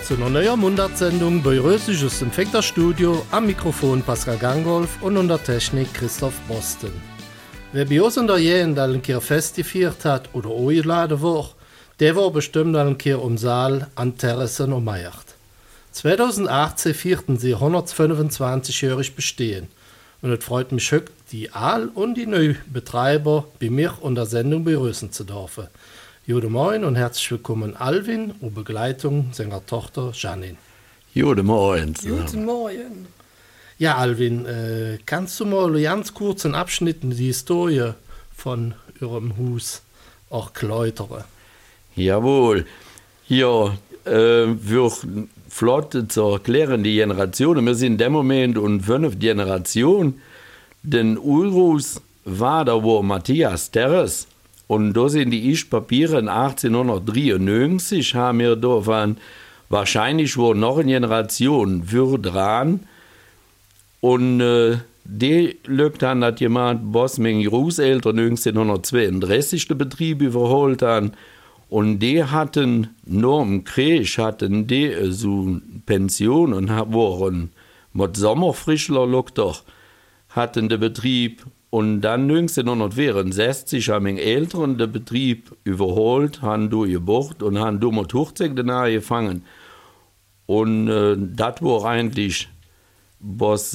zu einer neuen Mundartsendung bei Rösig aus dem Fekterstudio, am Mikrofon Pascal Gangolf und an der Technik Christoph Boston. Wer bei uns in der Jahre ein Kehr Fest gefeiert hat oder eingeladen war, der war bestimmt ein Kehr Saal an Terrassen ummeiert. 2018 feierten sie 125-jährig Bestehen und es freut mich höchst, die Aal- und die Neubetreiber bei mir und der Sendung begrüßen zu dürfen. Guten Morgen und herzlich willkommen Alvin und Begleitung seiner Tochter Janine. Guten Morgen. Guten Morgen. Ja, Alvin, kannst du mal ganz kurz einen Abschnitt in die Historie von Ihrem Haus auch erläutern? Jawohl. Ja, wir flott zu erklären, die Generationen. Wir sind in dem Moment und 5 Generationen. Den Ulrus war da, wo Matthias Terres. Und da sind die Papiere in 1893, haben wir da von, wahrscheinlich wo noch eine Generation für dran. Und die lückt dann, dass jemand, was meine Großeltern 1932 den Betrieb überholt haben. Und die hatten, nur im Krieg, hatten die so Pension und waren mit Sommerfrischler, doch, hatten den Betrieb. Und dann 1964 haben meine Eltern den Betrieb überholt, haben durchgebracht und haben mit 80 angefangen. Und das war eigentlich, was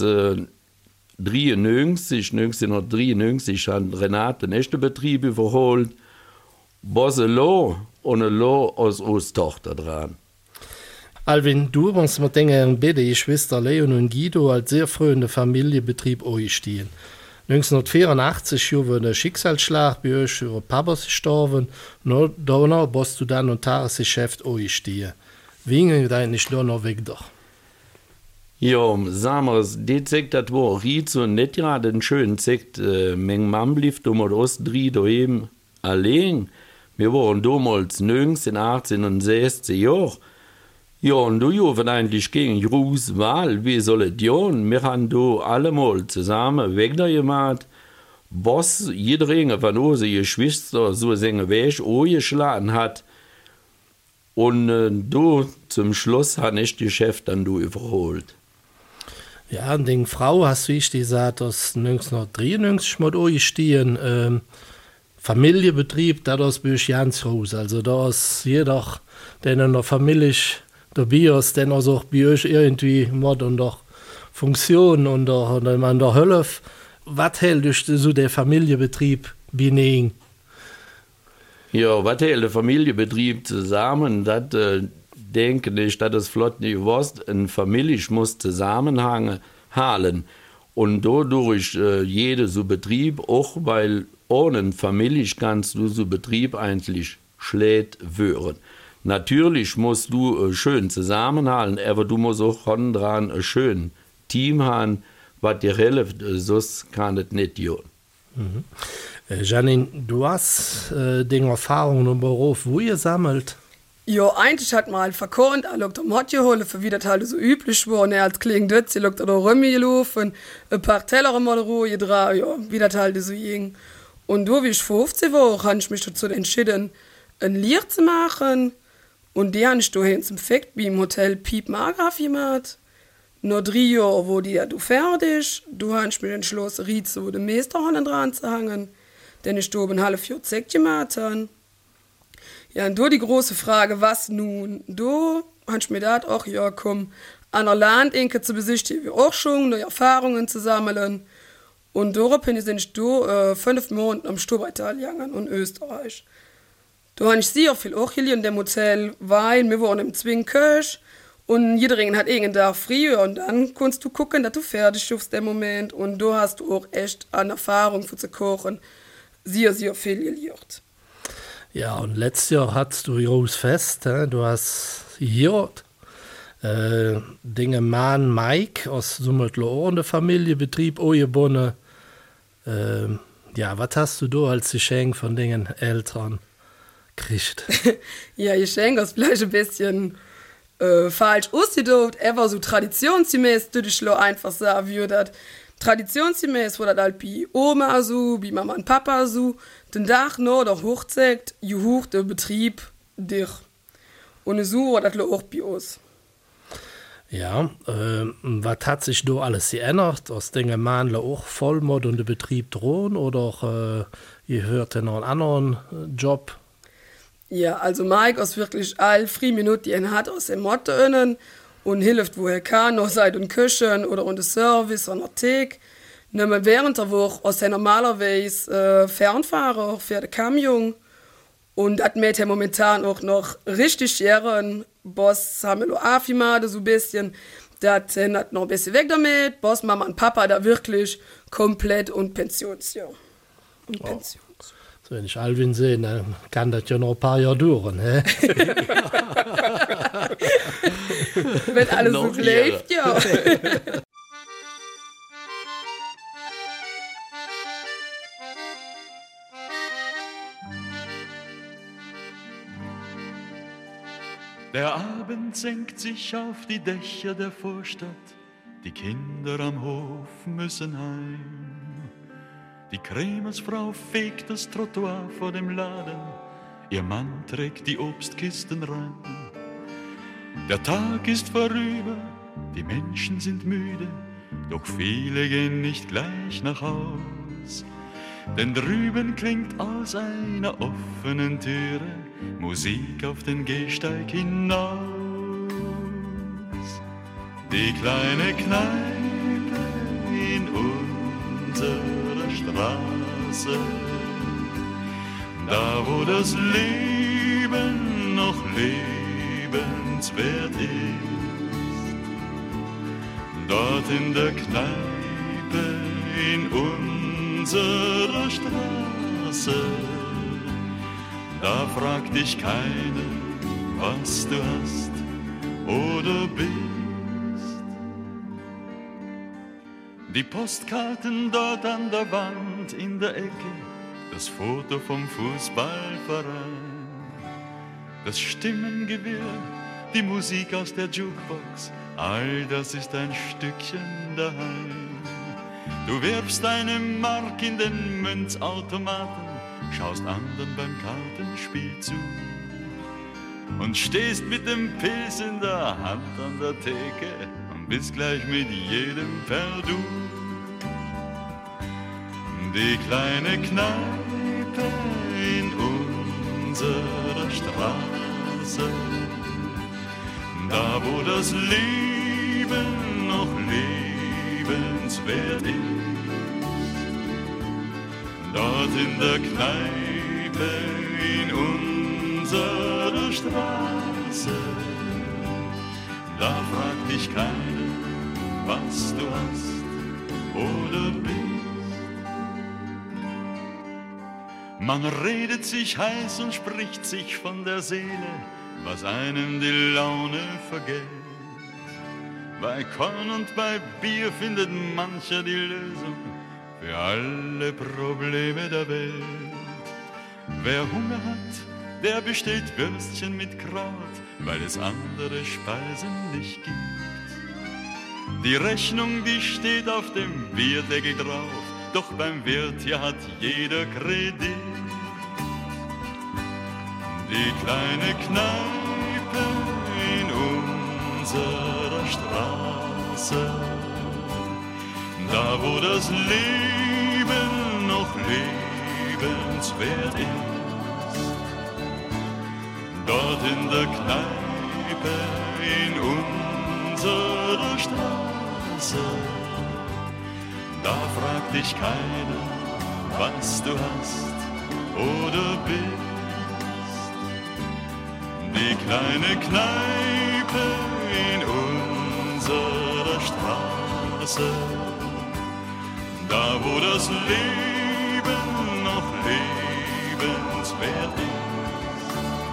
1993 hat Renate den echten Betrieb überholt, was und als Osttochter dran. Alvin, du musst mir denken, beide Geschwister Leon und Guido als sehr früh in der Familienbetrieb eingestiegen. 1984 war der Schicksalsschlag bei euch, euer Papa ist gestorben, und danach bist du dann unter das Geschäft eingestiegen. Wie ging das eigentlich da noch weg? Ja, sagen wir es, die Zeit, das war Ried und nicht gerade ein schöner Zeit. Meine Mama blieb da mit uns 3 daheim allein. Wir waren damals 19, 18 und 16 Jahre. Ja, und du haben eigentlich gegen große Wahl, wie soll es gehen? Wir haben da allemal zusammen weggemacht, was jeder von unseren Geschwistern so seine Weg angeschlagen hat. Und du zum Schluss habe ich das Geschäft dann überholt. Ja, und die Frau, hast du gesagt, dass 1993 mal eingestiegen, Familienbetrieb, das bin ich ganz groß. Also da ist jeder, der in der Familie dabei ist, dann auch bei euch irgendwie Mod und auch Funktion und man da Hilfe. Was hält euch so der Familienbetrieb bei? Ja, was hält der Familienbetrieb zusammen? Das denke ich, das ist flott nicht gewusst. Eine Familie muss zusammenhängen. Und dadurch jeder so Betrieb, auch weil ohne Familie kannst du so Betrieb eigentlich schlecht werden. Natürlich musst du schön zusammenhalten, aber du musst auch dran ein schönes Team haben, was dir hilft, sonst kann es nicht gehen. Mhm. Janine, du hast die Erfahrungen im Beruf wo gesammelt? Ja, eigentlich hat man halt verkornt, er lockt am Hot geholt, für wie das halt so üblich war. Und er als kleinen Dötz, er lockt da Römmi gelaufen, ein paar Teller mal Ruhe dran, ja, wie das halt so ging. Und da, wie ich 15 war, habe ich mich dazu entschieden, ein Lied zu machen. Und die habe ich dahin zum Fekt wie im Hotel Piep Margraf gemacht. Noch 3 Jahre wurde ja du fertig. Du habe ich mich entschlossen, Rietze den Meister dran zu hängen. Denn ich da ein halbes Jahr Zeit gemacht habe. Ja, und da die große Frage, was nun? Da habe ich mir gedacht, ach ja, komm, an der Landinke zu besichtigen, auch schon neue Erfahrungen zu sammeln. Und daraufhin sind ich da 5 Monate am Stubaital gegangen und Österreich. Da habe ich sehr viel auch hier in dem Hotel, weil wir waren im Zwingkirch und jeder hat irgendeinen Tag früh und dann kannst du gucken, dass du fertig bist im Moment und da hast du auch echt an Erfahrung für zu kochen sehr, sehr viel gelernt. Ja, und letztes Jahr hattest du großes Fest, du hast hier Dinge Mann Mike aus Summertlo der Familienbetrieb angebunden. Ja, was hast du da als Geschenk von den Eltern gekriegt? Ja, Geschenk ist vielleicht ein bisschen falsch ausgedrückt, aber so traditionsgemäß, würde ich einfach sagen würde. Traditionsgemäß wurde das halt bei Oma so, bei Mama und Papa so, den Tag noch der Hochzeit, juhucht der Betrieb dich. Und so war das auch bei uns. Ja, was hat sich da alles geändert? Aus den Mann auch Vollmod und der Betrieb drohen oder ihr hört noch einen anderen Job? Ja, also Mike ist wirklich all 3 Minuten, die er hat, aus dem Motto innen und hilft, wo er kann, noch seit und Küchen oder und Service an der Theke. Nämlich während der Woche ist er normalerweise Fernfahrer für den Camion und das macht er momentan auch noch richtig gern. Boss haben wir noch aufgemacht, so ein bisschen. Das hat noch ein bisschen weg damit. Boss, Mama und Papa da wirklich komplett und Pensionsjahr. Und Pension. So, wenn ich Alvin sehe, dann kann das ja noch ein paar Jahre dauern. Wenn alles so läuft, ja. Der Abend senkt sich auf die Dächer der Vorstadt, die Kinder am Hof müssen heim. Die Krämersfrau fegt das Trottoir vor dem Laden, ihr Mann trägt die Obstkisten rein. Der Tag ist vorüber, die Menschen sind müde, doch viele gehen nicht gleich nach Haus. Denn drüben klingt aus einer offenen Türe Musik auf den Gehsteig hinaus. Die kleine Kneipe in unserer Straße, da wo das Leben noch lebenswert ist, dort in der Kneipe in unserer Straße, da fragt dich keiner, was du hast oder bist. Die Postkarten dort an der Wand in der Ecke, das Foto vom Fußballverein, das Stimmengewirr, die Musik aus der Jukebox, all das ist ein Stückchen daheim. Du wirfst eine Mark in den Münzautomaten, schaust anderen beim Kartenspiel zu und stehst mit dem Pilz in der Hand an der Theke und bist gleich mit jedem per Du. Die kleine Kneipe in unserer Straße, da wo das Leben noch lebenswert ist, dort in der Kneipe in unserer Straße, da fragt dich keiner, was du hast oder bist. Man redet sich heiß und spricht sich von der Seele, was einem die Laune vergeht. Bei Korn und bei Bier findet mancher die Lösung für alle Probleme der Welt. Wer Hunger hat, der bestellt Würstchen mit Kraut, weil es andere Speisen nicht gibt. Die Rechnung, die steht auf dem Bierdeckel drauf, doch beim Wirt hier hat jeder Kredit. Die kleine Kneipe in unserer Straße, da wo das Leben noch lebenswert ist, dort in der Kneipe in unserer Straße, da fragt dich keiner, was du hast oder bist. Die kleine Kneipe in unserer Straße, da wo das Leben noch lebenswert ist,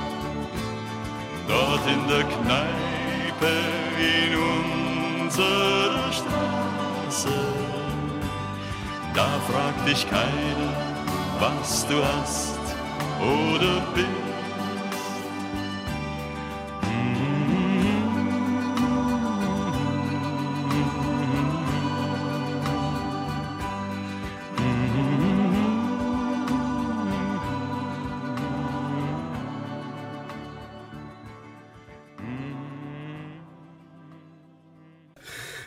dort in der Kneipe in unserer Straße, da fragt dich keiner, was du hast oder bist.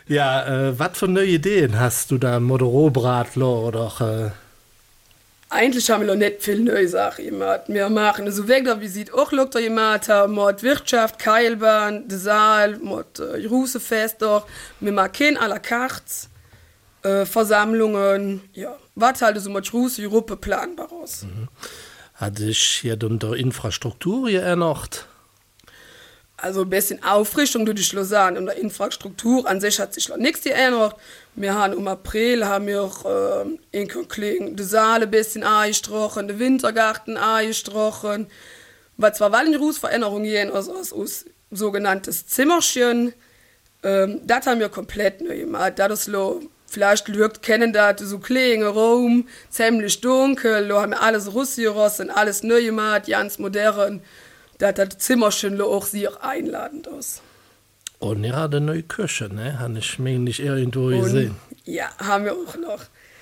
Ja, was für neue Ideen hast du da, Moderobratler oder? Eigentlich haben wir noch nicht viel neue Sachen gemacht. Wir machen so weg, wie sieht auch Doktor gemacht haben, mit Wirtschaft, Keilbahn, der Saal, mit Rusefest doch. Wir machen à la carte, Versammlungen, ja. Was halt so mit Ruse Europa planbar aus. Hat sich hier dann der Infrastruktur geändert? Also ein bisschen Auffrischung durch die Lausanne und der Infrastruktur an sich hat sich noch nichts geändert. Wir haben im April haben wir auch die Saal ein bisschen eingestrochen, den Wintergarten eingestrochen. Weil zwar Wallenrus-Veränderungen gehen aus sogenanntes Zimmerchen, das haben wir komplett neu gemacht. Das ist vielleicht Leute kennen das, so kleiner Raum, ziemlich dunkel, da haben wir alles rausgerissen, alles neu gemacht, ganz modern. Das Zimmerchen auch sehr einladend aus. Und ihr habt eine neue Küche, ne? Habe ich mir nicht irgendwo gesehen. Ja, haben wir auch noch.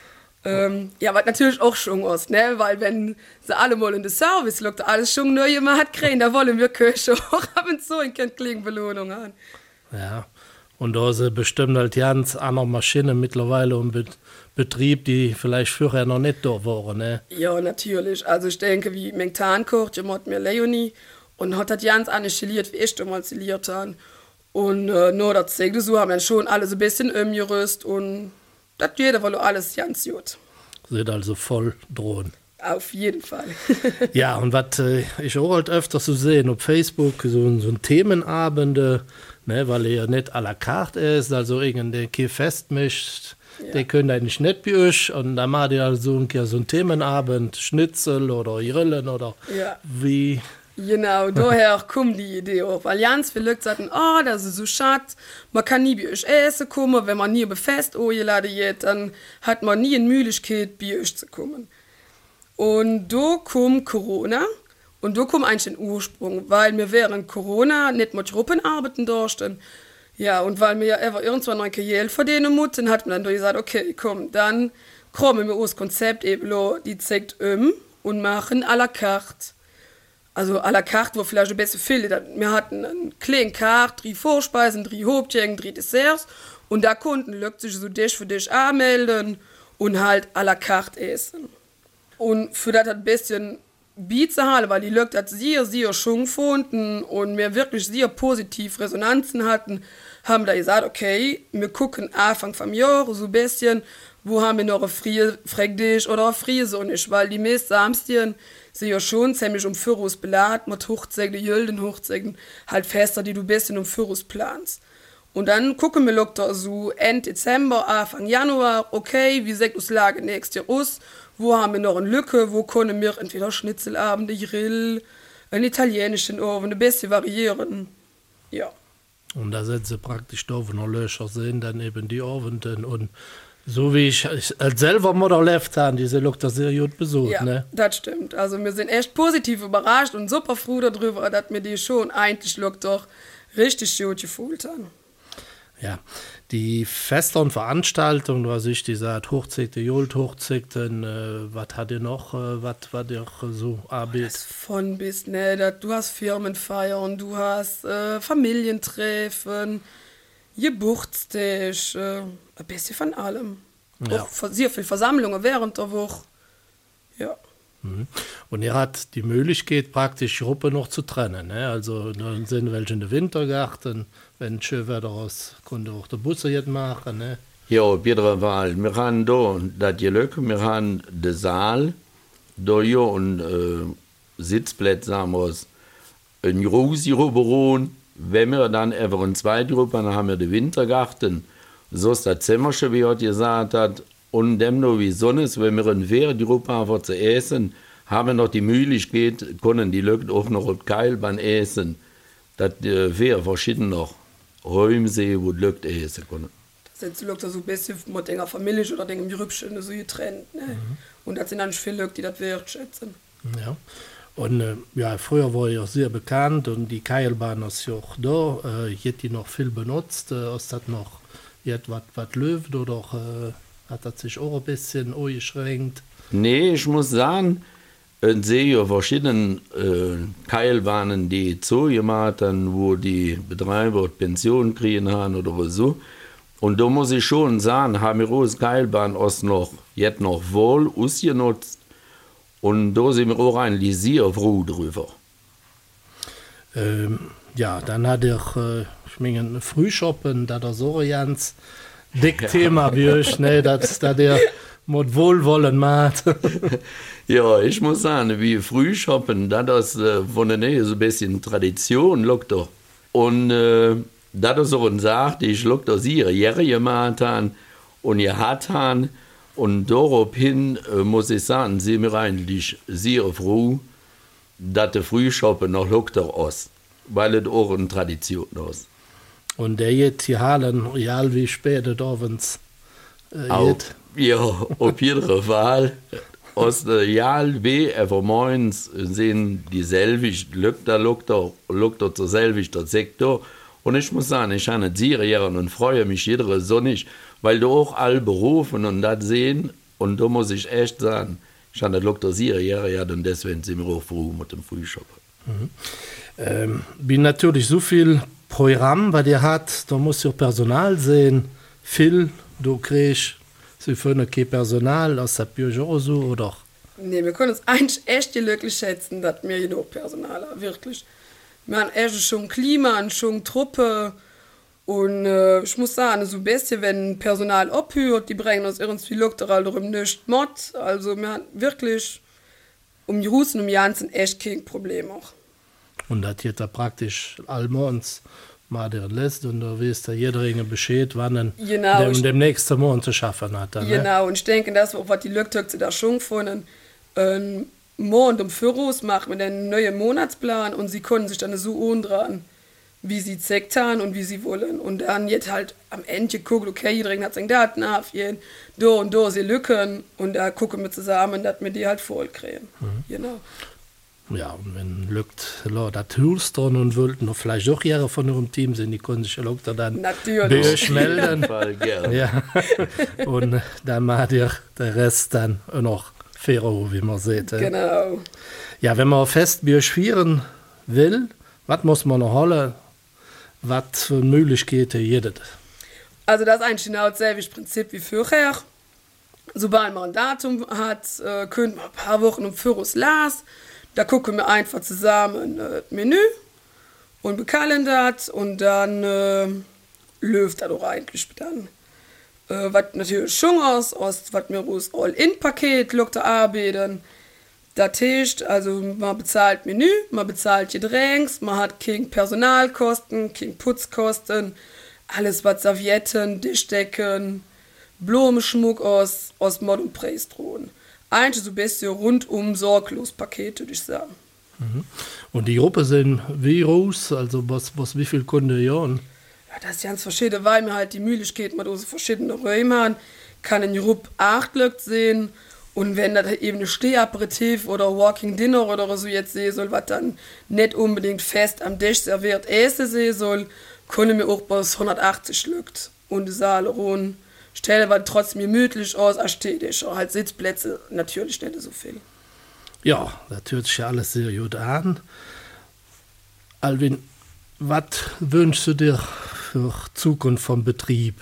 Ja, was natürlich auch schon ist, ne? Weil wenn sie alle mal in den Service schauen, alles schon neu gemacht kriegen, da wollen wir Küche auch ab und zu eine kleine Belohnung haben. Ja, und da sind bestimmt halt ganz andere Maschinen mittlerweile im Betrieb, die vielleicht früher noch nicht da waren, ne? Ja, natürlich. Also ich denke, wie Mengtan kocht, ja, mit mir Leonie und hat das ganz anders geliert, wie ich damals geliert habe. Und nur das zeigt so, haben wir schon alles ein bisschen umgerüstet und das jeder wollte alles ganz gut. Sind also voll drohen. Auf jeden Fall. Ja, und was ich auch halt öfter so sehen auf Facebook, so ein Themenabende, ne, weil ihr ja nicht à la carte ist, also irgendein Kiel festmischt, ja. Die können eigentlich nicht bei euch und dann macht ihr also so ein Themenabend, Schnitzel oder Grillen oder ja. Wie. Genau, daher kommt die Idee auch, weil ganz viele Leute sagen, das ist so schade, man kann nie bei euch essen kommen, wenn man nie befest eingeladen wird, dann hat man nie eine Möglichkeit, bei euch zu kommen. Und da kommt Corona und da kommt eigentlich ein Ursprung, weil wir während Corona nicht mit Gruppen arbeiten durften. Ja, und weil wir ja irgendwann ein Geld verdienen mussten, hat man dann gesagt, okay, komm, dann kommen wir aus Konzept eben die zeigt und machen à la carte. Also à la carte, wo vielleicht ein bisschen viel. Wir hatten eine kleine Karte, 3 Vorspeisen, 3 Hauptgänge, 3 Desserts und da konnten Leute sich so Tisch für Tisch anmelden und halt à la carte essen. Und für das ein bisschen Beats-Halle, weil die Leute das sehr schon gefunden und wir wirklich sehr positiv Resonanzen hatten, haben da gesagt, okay, wir gucken Anfang vom Jahr so ein bisschen, wo haben wir noch eine Freigdisch oder eine Friesonisch, weil die meisten Samstien sind ja schon ziemlich um Führus beladen, mit Hochzeigen, Jölden Hochzeigen, halt Fester, die du ein bisschen um Führus planst. Und dann gucken wir da so Ende Dezember, Anfang Januar, okay, wie sieht die Lage nächstes Jahr aus? Wo haben wir noch eine Lücke? Wo können wir entweder Schnitzelabende, Grill, einen italienischen Ofen, ein bisschen variieren? Ja. Und da sind sie praktisch da, wo noch Löcher sind, dann eben die Ofenden. Und so wie ich selber mal erlebt habe, diese Leute sehr gut besucht. Ja, ne? Das stimmt. Also wir sind echt positiv überrascht und super froh darüber, dass wir die schon eigentlich doch richtig gut gefühlt haben. Ja, die Feste und Veranstaltungen, was ich gesagt, Hochzeiten, Jolt-Hochzeiten, was hat ihr noch, was ihr so arbeitet? Von bis, ne, du hast Firmenfeiern, du hast Familientreffen, Geburtstag, ein bisschen von allem. Ja. Auch sehr viele Versammlungen während der Woche. Ja. Und ihr habt die Möglichkeit, praktisch Gruppe noch zu trennen. Ne? Also dann sind welche in den Wintergarten, wenn es schön Wetter ist, konnte auch der Busse jetzt machen. Ne? Ja, bitte Wahl. Wir haben da das Glück, wir haben den Saal, da ja und Sitzplätze haben wir ein großes Büro. Wenn wir dann einfach ein zweites Gruppe, dann haben wir den Wintergarten. So ist das Zimmerchen, wie heute gesagt hat. Und dem noch wie Sonne ist, wenn wir in während die Gruppe einfach zu essen, haben wir noch die Möglichkeit, können die Leute auch noch auf Keil beim Essen. Das wäre verschieden noch Räume sehen, wo die Leute essen können. Das sind die Leute so ein bisschen mit einer Familie oder dem Jürübchen so getrennt. Ne? Und das sind dann viele Leute, die das wertschätzen. Ja. Und ja, früher war ja sehr bekannt und die Keilbahn ist ja auch da. Wird die noch viel benutzt? Ist das noch was läuft oder hat das sich auch ein bisschen eingeschränkt? Nee, ich muss sagen, ich sehe ja verschiedene Keilbahnen, die zugemacht haben, wo die Betreiber Pension kriegen haben oder so. Und da muss ich schon sagen, haben wir uns Keilbahn jetzt noch wohl ausgenutzt. Und da sind wir auch eigentlich sehr froh drüber. Ja, dann hat ich meine, Frühshoppen, da das so ein ganz dick Thema wie ich, ne, dass da der mit Wohlwollen macht. Ja, ich muss sagen, wie Frühshoppen, das von der Nähe so ein bisschen Tradition, lockt doch. Und da das so sagt, ich lockt doch ihre Jahre gemacht haben und ihr hat haben. Und daraufhin muss ich sagen, sind wir eigentlich sehr froh, dass der Frühshoppen noch lockt doch aus, weil es auch eine Tradition ist. Und der jetzt hier halen, real wie später abends. Ja, auf jeden Fall. Aus der Jahl wie morgens sind dieselbe, lockt er zur selben Sektor. Und ich muss sagen, ich habe sehr gerne und freue mich jeder sonnig, weil du auch alle berufen und das sehen. Und da muss ich echt sagen, ich habe das Doktor sehr gerne und deswegen sind wir auch froh mit dem Frühshoppen. Wie natürlich so viel Programm, was ihr hat, da muss ja Personal sehen. Viel, du kriegst, sie finden kein Personal aus der Büro so, oder? Nee, wir können uns eigentlich echt glücklich schätzen, dass wir genug Personal haben, wirklich. Wir haben echt schon Klima und schon Truppe. Und ich muss sagen, so ein bisschen, wenn Personal abhört, die bringen uns irgendwie Loktoral darum nicht mit. Also wir haben wirklich die Russen und die Janssen echt kein Problem auch. Und das geht da praktisch allmorgens mal der lässt und da weiß da jeder Bescheid, wann genau, dem nächsten Monat zu schaffen hat. Dann, genau, ne? und ich denke, das auch, was die Löktöchse da schon gefunden Mond um Führus machen mit einem neuen Monatsplan und sie können sich dann so dran, wie sie zeckt haben und wie sie wollen. Und dann jetzt halt am Ende gucken, okay, jeder hat seine Daten aufgehen, da und da sie Lücken und da gucken wir zusammen, dass wir die halt voll kriegen. Genau. Ja, und wenn lückt, das hörst du und wollten noch vielleicht auch Jahre von ihrem Team sind, die können sich dann natürlich melden. Gerne. Ja. Und dann macht ihr der Rest dann noch fairer, wie man sieht. Genau. Ja, wenn man fest Bier schwieren will, was muss man noch holen? Was für Möglichkeiten jeder? Also das ist eigentlich genau dasselbe Prinzip wie vorher. Sobald man ein Datum hat, können wir ein paar Wochen im Voraus las. Da gucken wir einfach zusammen das Menü und bekallen das und dann läuft das auch eigentlich dann. Was natürlich schon aus was wir aus All-In-Paket arbeiten. Das heißt, also man bezahlt Menü, man bezahlt Getränks, man hat keine Personalkosten, keine Putzkosten, alles was Servietten, Tischdecken, Blumenschmuck aus Mod und Preis drohen. Eigentlich so ein bisschen rundum sorglos Paket, würde ich sagen. Und die Gruppe sind wie groß, also was wie viele Kunden jahren? Ja, das ist ganz verschieden, weil wir halt die Möglichkeit mit unseren verschiedenen Räumen haben, kann in Gruppe 8 Leute sehen. Und wenn das eben ein Stehaperitif oder Walking Dinner oder so jetzt sehen soll, was dann nicht unbedingt fest am Tisch serviert essen sehen soll, können wir auch bis 180 Leute und die Saal ruhen. Stelle war trotzdem gemütlich aus, ästhetisch, halt Sitzplätze natürlich nicht so viel. Ja, das hört sich ja alles sehr gut an. Alvin, was wünschst du dir für Zukunft vom Betrieb?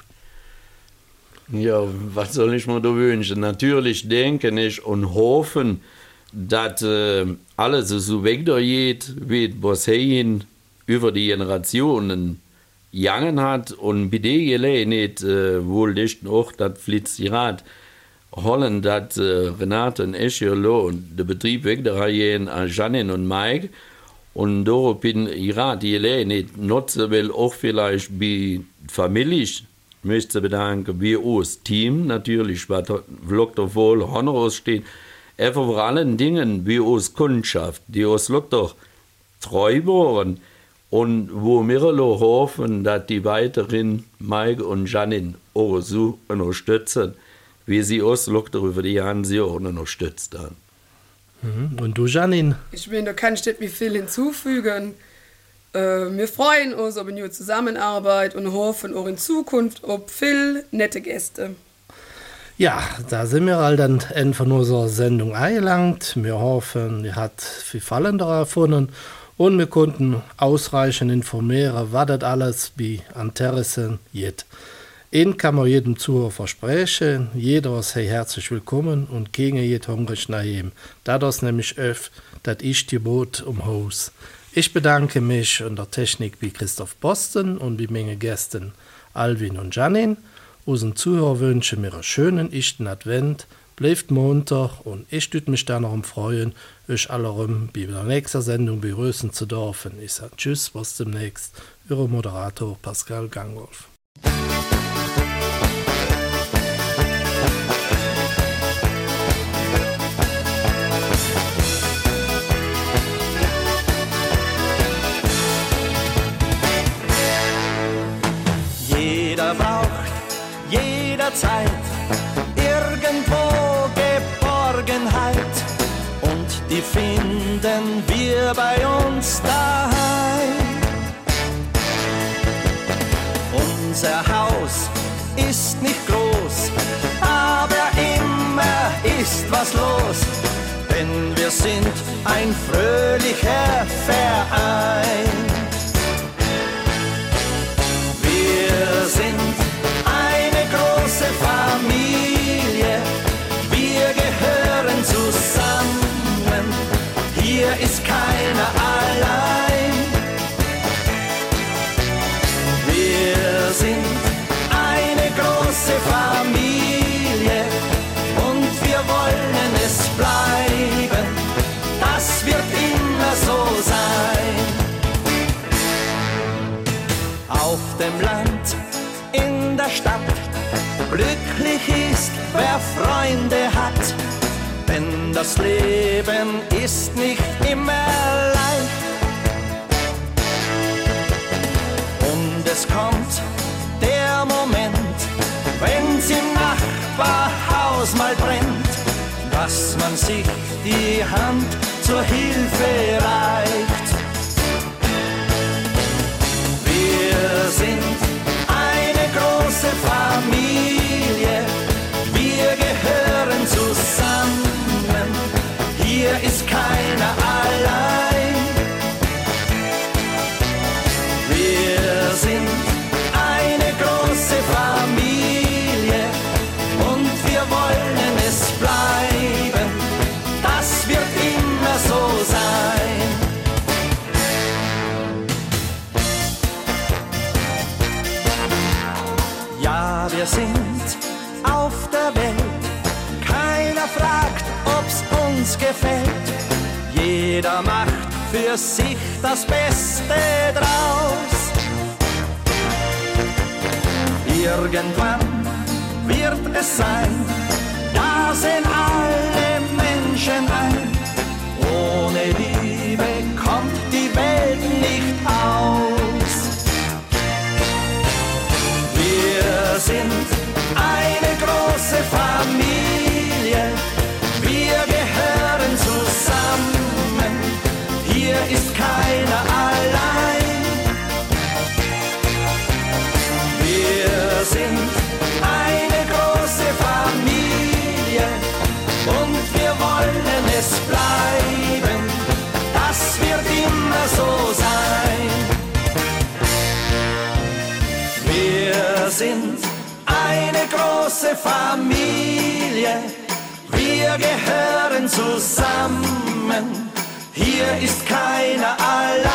Ja, was soll ich mir da wünschen? Natürlich denke ich und hoffen, dass alles so weitergeht, wie was hin über die Generationen gegangen hat und bei der Gelegenheit wohl nicht auch das Flitzirat holen, dass Renate und ich und der Betrieb weitergehen an Janine und Mike und daraufhin die Gelegenheit nutzen will, auch vielleicht bei Familie. Ich möchte bedanken, wie auch das Team natürlich, was Dr. wohl Honoros steht, einfach vor allen Dingen wie auch die Kundschaft, die uns Dr. treu waren und wo wir hoffen, dass die weiteren Mike und Janine auch so unterstützen, wie sie uns Dr. über die Jahre unterstützt haben. Und du, Janine? Ich meine, da kann ich nicht mehr viel hinzufügen. Wir freuen uns auf eine Zusammenarbeit und hoffen auch in Zukunft auf viele nette Gäste. Ja, da sind wir halt am Ende von unserer Sendung eingelangt. Wir hoffen, ihr habt viel Fallen darauf gefunden und wir konnten ausreichend informieren, was das alles bei Anterrissen geht. Einen kann man jedem Zuhörer versprechen, jeder ist herzlich willkommen und keiner geht hungrig nach ihm. Das ist nämlich das ist die Boot um Haus. Ich bedanke mich an der Technik bei Christoph Boston und bei meinen Gästen Alvin und Janine. Unseren Zuhörer wünsche mir einen schönen ersten Advent, bleibt munter und ich würde mich dann noch freuen, euch alle bei der nächsten Sendung begrüßen zu dürfen. Ich sage tschüss, bis demnächst. Euer Moderator Pascal Gangolf. Jeder braucht jederzeit irgendwo Geborgenheit und die finden wir bei uns daheim. Unser Haus ist nicht groß, aber immer ist was los, denn wir sind ein fröhlicher Verein. Wir sind eine große Familie, wir gehören zusammen, hier ist keiner allein. Wir sind eine große Familie und wir wollen es bleiben, das wird immer so sein. Auf dem Land, in der Stadt, glücklich ist, wer Freunde hat, denn das Leben ist nicht immer leicht. Und es kommt der Moment, wenn's im Nachbarhaus mal brennt, dass man sich die Hand zur Hilfe reicht. Wir sind eine große Familie, wir gehören zusammen, hier ist keiner allein. Wir sind eine große Familie und wir wollen es bleiben, das wird immer so sein. Ja, wir sind auf der Welt, keiner fragt, ob's uns gefällt. Jeder macht für sich das Beste draus. Irgendwann wird es sein, da sehen alle Menschen ein. Ohne Liebe kommt die Welt nicht aus. Wir sind eine große Familie, wir gehören zusammen, hier ist keiner allein. Wir sind eine große Familie und wir wollen es bleiben, das wird immer so sein. Wir sind eine große Familie, wir gehören zusammen, hier ist keiner allein.